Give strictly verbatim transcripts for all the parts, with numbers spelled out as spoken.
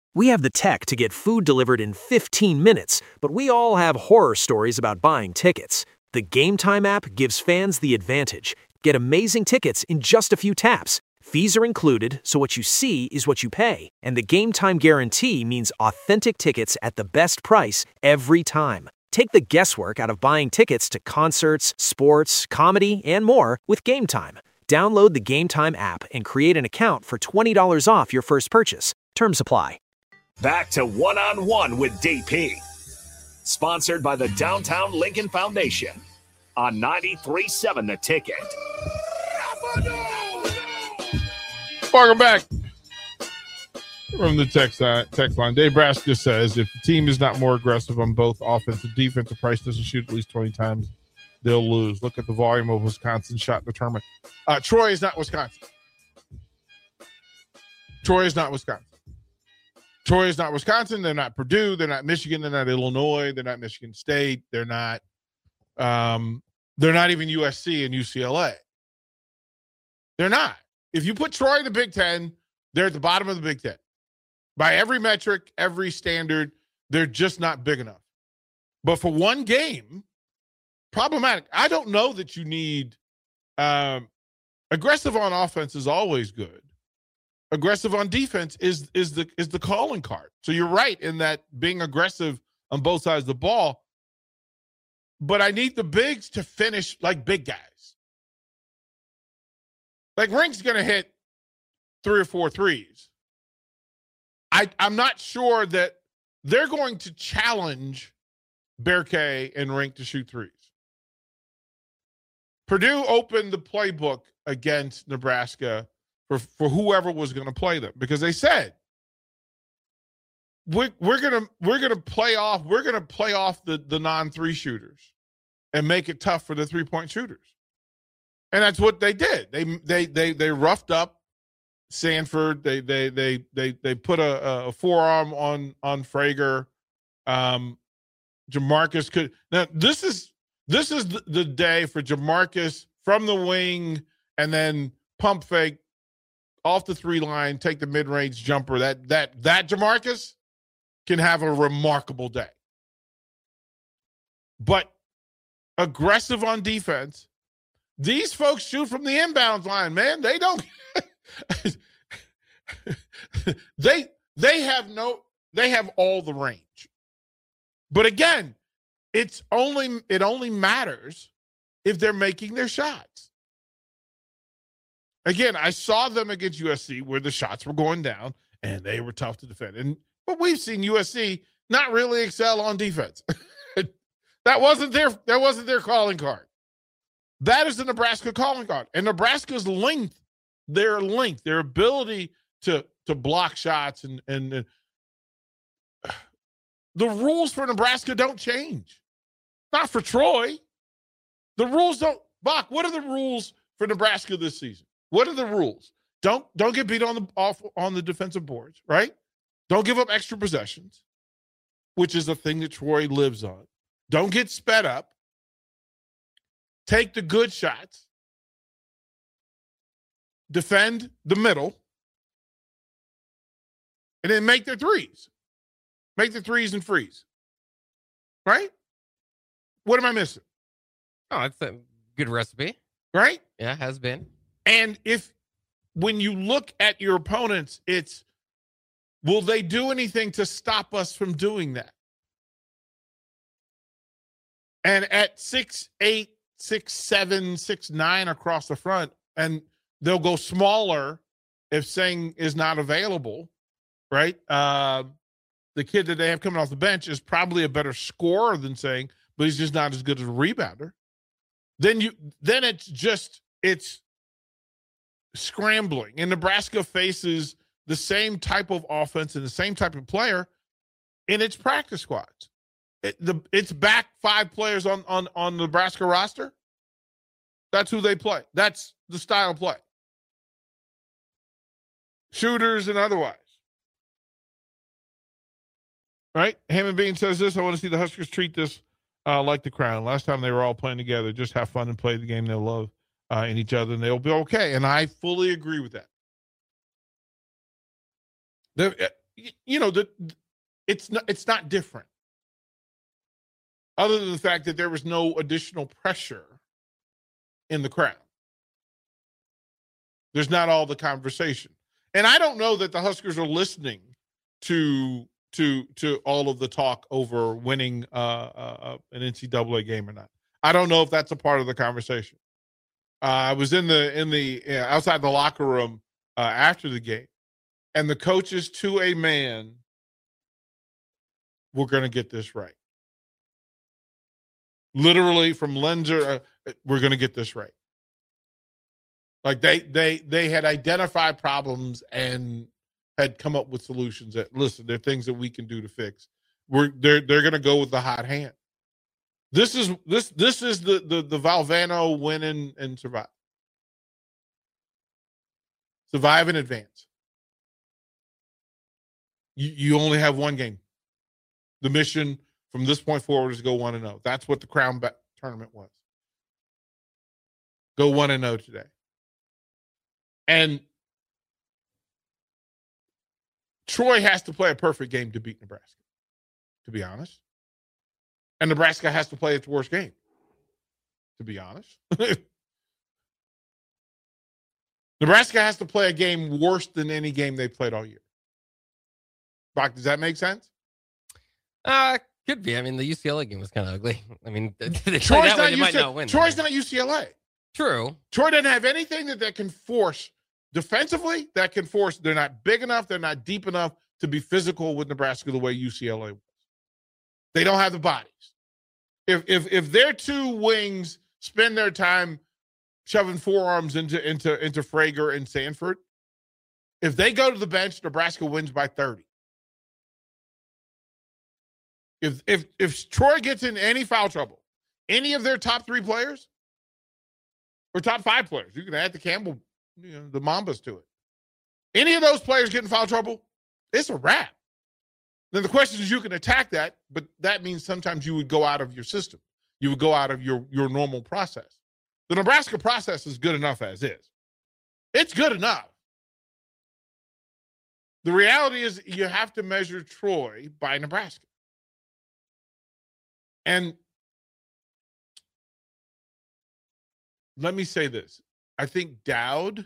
We have the tech to get food delivered in fifteen minutes, but we all have horror stories about buying tickets. The Game Time app gives fans the advantage. Get amazing tickets in just a few taps. Fees are included, so what you see is what you pay. And the Game Time guarantee means authentic tickets at the best price every time. Take the guesswork out of buying tickets to concerts, sports, comedy, and more with Game Time. Download the Game Time app and create an account for twenty dollars off your first purchase. Terms apply. Back to One-on-One with D P. Sponsored by the Downtown Lincoln Foundation on ninety-three point seven The Ticket. Welcome back from the text, uh, text line. Dave Braska says, if the team is not more aggressive on both offense and defense, if Price doesn't shoot at least twenty times, they'll lose. Look at the volume of Wisconsin's shot in the tournament. Uh, Troy is not Wisconsin. Troy is not Wisconsin. Troy is not Wisconsin. They're not Purdue. They're not Michigan. They're not Illinois. They're not Michigan State. They're not. Um, they're not even U S C and U C L A. They're not. If you put Troy in the Big Ten, they're at the bottom of the Big Ten. By every metric, every standard, they're just not big enough. But for one game, problematic. I don't know that you need um, aggressive on offense is always good. Aggressive on defense is is the is the calling card. So you're right in that being aggressive on both sides of the ball. But I need the bigs to finish like big guys. Like Rink's going to hit three or four threes. I I'm not sure that they're going to challenge Berkay and Rink to shoot threes. Purdue opened the playbook against Nebraska for, for whoever was going to play them, because they said we're we're gonna we're gonna play off we're gonna play off the, the non-three shooters and make it tough for the three-point shooters. And that's what they did. They they they they roughed up Sanford. They they they they they put a, a forearm on on Frager. Um, Jamarcus could now. This is this is the, the day for Jamarcus from the wing and then pump fake off the three line, take the mid range jumper. That that that Jamarcus can have a remarkable day. But aggressive on defense. These folks shoot from the inbounds line, man. They don't. they they have no. They have all the range. But again, it's only it only matters if they're making their shots. Again, I saw them against U S C where the shots were going down and they were tough to defend. And but we've seen U S C not really excel on defense. that wasn't their that wasn't their calling card. That is the Nebraska calling card. And Nebraska's length, their length, their ability to to block shots and and, and the rules for Nebraska don't change. Not for Troy. The rules don't. Bach, what are the rules for Nebraska this season? What are the rules? Don't don't get beat on the off on the defensive boards, right? Don't give up extra possessions, which is a thing that Troy lives on. Don't get sped up. Take the good shots. Defend the middle. And then make their threes. Make the threes and freeze. Right? What am I missing? Oh, it's a good recipe. Right? Yeah, has been. And if, when you look at your opponents, it's, will they do anything to stop us from doing that? And at six eight, six seven, six nine across the front, and they'll go smaller if Singh is not available, right? Uh, the kid that they have coming off the bench is probably a better scorer than Singh, but he's just not as good as a rebounder. Then you, then it's just, it's scrambling. And Nebraska faces the same type of offense and the same type of player in its practice squads. It, the, it's back five players on, on, on the Nebraska roster. That's who they play. That's the style of play. Shooters and otherwise. Right? Hammond Bean says this, I want to see the Huskers treat this uh, like the Crown. Last time they were all playing together, just have fun and play the game they'll love uh, in each other, and they'll be okay. And I fully agree with that. They're, you know, the, it's not, it's not different. Other than the fact that there was no additional pressure in the crowd. There's not all the conversation. And I don't know that the Huskers are listening to to to all of the talk over winning uh, uh, an N C double A game or not. I don't know if that's a part of the conversation. Uh, I was in the in the uh, outside the locker room uh, after the game, and the coaches to a man, we're going to get this right. Literally from Lenzer, uh, we're going to get this right. Like they they they had identified problems and had come up with solutions that, listen, there are things that we can do to fix. We're they're they're going to go with the hot hand. This is this this is the the the Valvano win and, and survive. Survive and advance. You you only have one game. The mission from this point forward is to go one and zero. That's what the Crown Bet tournament was. Go one and zero today. And Troy has to play a perfect game to beat Nebraska, to be honest. And Nebraska has to play its worst game, to be honest. Nebraska has to play a game worse than any game they played all year. Bach, does that make sense? Uh, could be. I mean, the U C L A game was kind of ugly. I mean, they Troy's that not, way, they might U C L A. not win. Troy's not U C L A. True. Troy doesn't have anything that they can force defensively that can force. They're not big enough. They're not deep enough to be physical with Nebraska the way U C L A was. They don't have the bodies. If if if their two wings spend their time shoving forearms into into into Frager and Sanford, if they go to the bench, Nebraska wins by thirty. If if if Troy gets in any foul trouble, any of their top three players or top five players, you can add the Campbell, you know, the Mambas to it. Any of those players get in foul trouble, it's a wrap. Then the question is, you can attack that, but that means sometimes you would go out of your system. You would go out of your, your normal process. The Nebraska process is good enough as is. It's good enough. The reality is you have to measure Troy by Nebraska. And let me say this. I think Dowd,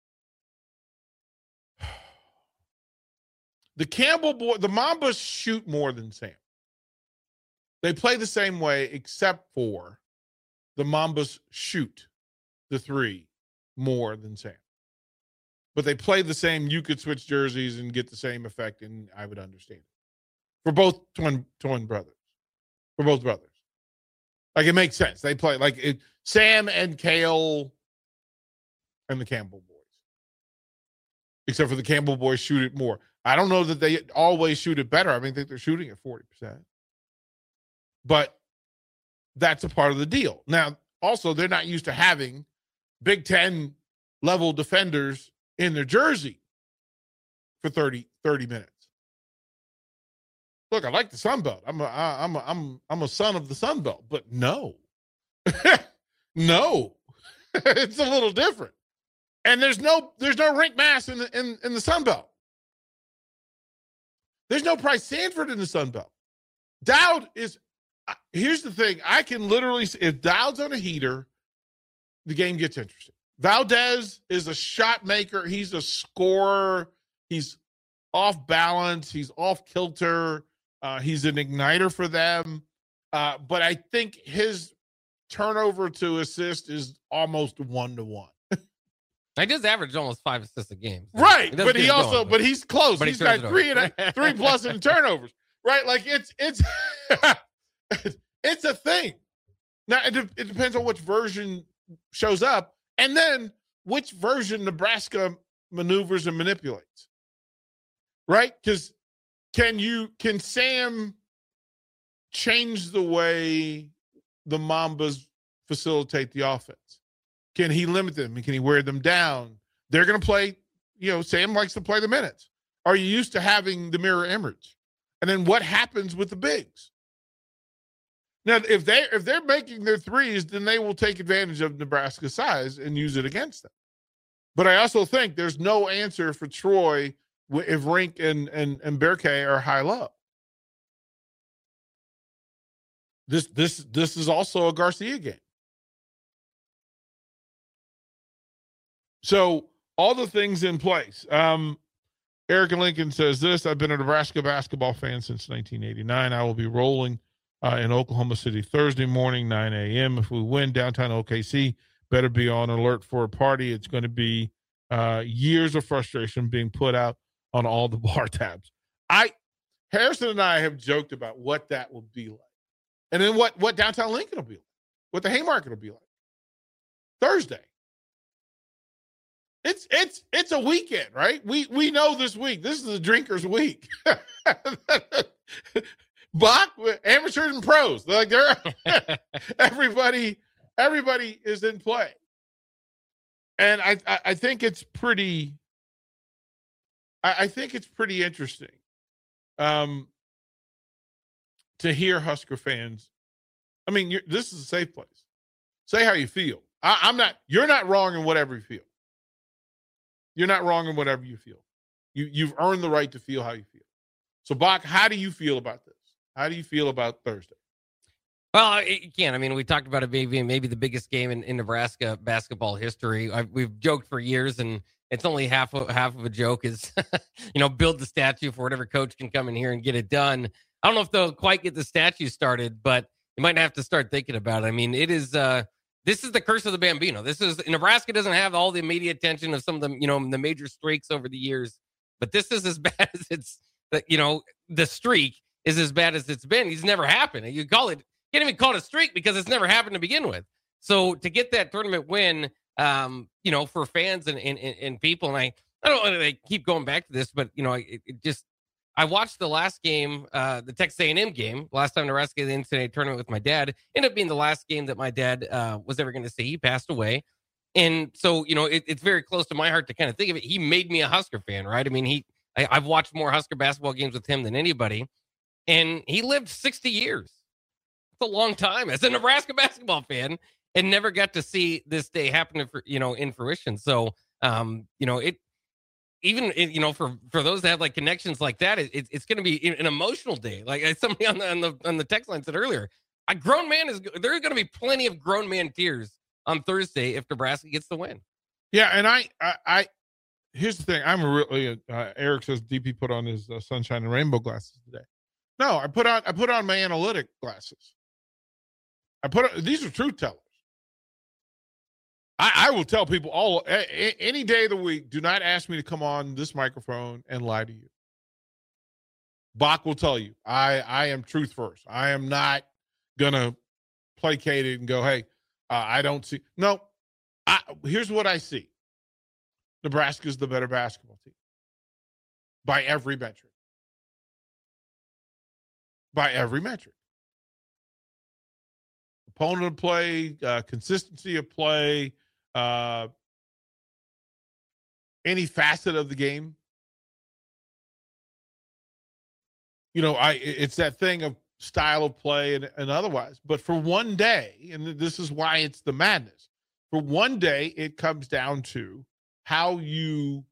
the Campbell boy, the Mambas shoot more than Sam. They play the same way, except for the Mambas shoot the three more than Sam. But they play the same. You could switch jerseys and get the same effect, and I would understand it. For both twin, twin brothers. For both brothers. Like, it makes sense. They play, like, it, Sam and Kale and the Campbell boys. Except for the Campbell boys shoot it more. I don't know that they always shoot it better. I mean, I think they're shooting at forty percent. But that's a part of the deal. Now, also, they're not used to having Big Ten level defenders in their jersey for thirty, thirty minutes. Look, I like the Sun Belt. I'm a, I'm a, I'm, I'm a son of the Sun Belt, but no, no, it's a little different. And there's no, there's no rink mass in the, in, in the Sun Belt. There's no Price Sanford in the Sun Belt. Dowd is, here's the thing. I can literally, if Dowd's on a heater, the game gets interesting. Valdez is a shot maker. He's a scorer. He's off balance. He's off kilter. Uh, he's an igniter for them. Uh, but I think his turnover to assist is almost one to one. I just averaged almost five assists a game. So right. He but he also, going, but, but he's close. But he's he got three and a, three plus in turnovers. Right. Like it's, it's, it's a thing. Now it, it depends on which version shows up and then which version Nebraska maneuvers and manipulates. Right. Because can you, can Sam change the way the Mambas facilitate the offense? Can he limit them? Can he wear them down? They're going to play, you know, Sam likes to play the minutes. Are you used to having the mirror image? And then what happens with the bigs? Now, if they if they're making their threes, then they will take advantage of Nebraska's size and use it against them. But I also think there's no answer for Troy if Rink and and and Berkay are high low. This this this is also a Garcia game. So all the things in place. Um, Eric and Lincoln says this: I've been a Nebraska basketball fan since nineteen eighty-nine. I will be rolling uh, in Oklahoma City Thursday morning, nine a.m. If we win, downtown O K C better be on alert for a party. It's going to be uh, years of frustration being put out on all the bar tabs. I Harrison and I have joked about what that will be like. And then what, what downtown Lincoln will be like, what the Haymarket will be like. Thursday. It's it's it's a weekend, right? We we know this week. This is the drinkers' week. Bach, amateurs and pros. Like they're everybody, everybody is in play. And I, I, I think it's pretty I, I think it's pretty interesting. Um to hear Husker fans. I mean, you're, this is a safe place. Say how you feel. I, I'm not, you're not wrong in whatever you feel. You're not wrong in whatever you feel. You, you've earned the right to feel how you feel. So, Bach, how do you feel about this? How do you feel about Thursday? Well, you can't. I mean, we talked about it being maybe the biggest game in, in Nebraska basketball history. I've, we've joked for years, and it's only half of, half of a joke is, you know, build the statue for whatever coach can come in here and get it done. I don't know if they'll quite get the statue started, but you might have to start thinking about it. I mean, it is, uh, this is the curse of the Bambino. This is, Nebraska doesn't have all the media attention of some of the, you know, the major streaks over the years, but this is as bad as it's, you know, the streak is as bad as it's been. It's never happened. You call it, can't even call it a streak because it's never happened to begin with. So to get that tournament win, um, you know, for fans and, and, and people, and I, I don't want to keep going back to this, but, you know, it, it just, I watched the last game, uh, the Texas A and M game, last time Nebraska did the N C double A tournament with my dad. Ended up being the last game that my dad uh, was ever going to see. He passed away. And so, you know, it, it's very close to my heart to kind of think of it. He made me a Husker fan, right? I mean, he, I, I've watched more Husker basketball games with him than anybody. And he lived sixty years. It's a long time as a Nebraska basketball fan and never got to see this day happen, to, you know, in fruition. So, um, you know, it, even, you know, for, for those that have like connections like that, it, it's going to be an emotional day. Like somebody on the, on the, on the text line said earlier, a grown man is, there's going to be plenty of grown man tears on Thursday if Nebraska gets the win. Yeah. And I, I, I here's the thing. I'm really, uh, Eric says D P put on his uh, sunshine and rainbow glasses today. No, I put on, I put on my analytic glasses. I put on, these are truth tellers. I, I will tell people all a, a, any day of the week, do not ask me to come on this microphone and lie to you. Bach will tell you, I, I am truth first. I am not going to placate it and go, hey, uh, I don't see. No, I, here's what I see. Nebraska's the better basketball team by every metric. By every metric. Opponent of play, uh, consistency of play, uh, any facet of the game. You know, I it's that thing of style of play and, and otherwise. But for one day, and this is why it's the madness, for one day, it comes down to how you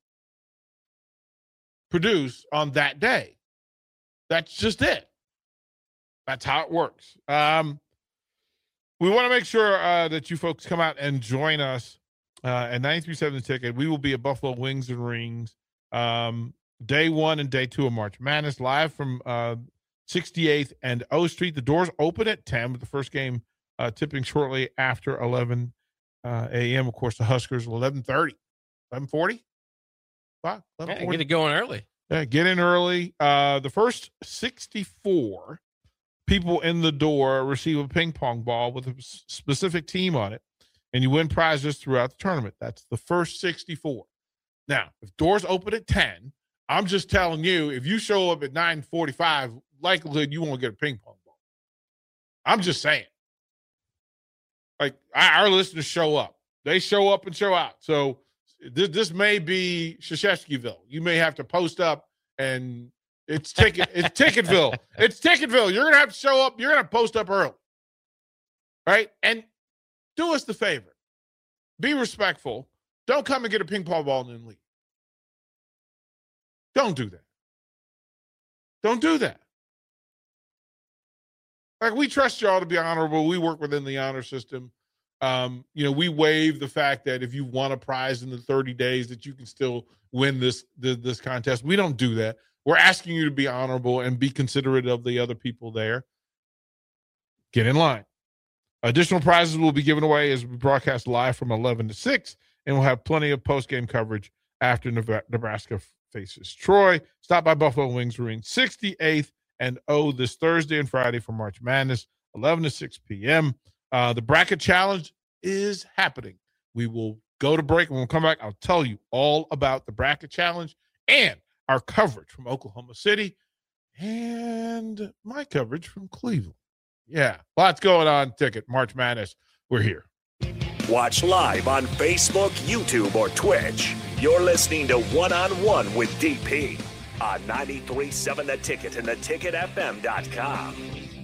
produce on that day. That's just it. That's how it works. Um, we want to make sure uh, that you folks come out and join us uh, at ninety-three point seven The Ticket. We will be at Buffalo Wings and Rings um, day one and day two of March Madness, live from uh, sixty-eighth and O Street. The doors open at ten, with the first game uh, tipping shortly after eleven uh, a.m. Of course, the Huskers eleven thirty, eleven forty. Wow, yeah, get it going early. Yeah, get in early. Uh, the first sixty-four people in the door receive a ping pong ball with a specific team on it, and you win prizes throughout the tournament. That's the first sixty-four. Now, if doors open at ten, I'm just telling you, if you show up at nine forty-five, likelihood you won't get a ping pong ball. I'm just saying. Like, our listeners show up. They show up and show out. So this, this may be Krzyzewskiville. You may have to post up and It's ticket. It's Ticketville. It's Ticketville. You're gonna have to show up. You're gonna post up early, right? And do us the favor. Be respectful. Don't come and get a ping pong ball and then leave. Don't do that. Don't do that. Like, we trust y'all to be honorable. We work within the honor system. Um, you know, we waive the fact that if you won a prize in the thirty days that you can still win this, this, this contest. We don't do that. We're asking you to be honorable and be considerate of the other people there. Get in line. Additional prizes will be given away as we broadcast live from eleven to six, and we'll have plenty of post-game coverage after Nebraska faces Troy. Stop by Buffalo Wings Marine, sixty-eighth and O this Thursday and Friday for March Madness, eleven to six p.m. Uh, the bracket challenge is happening. We will go to break, and when we come back, I'll tell you all about the bracket challenge and our coverage from Oklahoma City and my coverage from Cleveland. Yeah, lots going on. Ticket, March Madness. We're here. Watch live on Facebook, YouTube, or Twitch. You're listening to One on One with D P on ninety-three point seven The Ticket and the ticket f m dot com.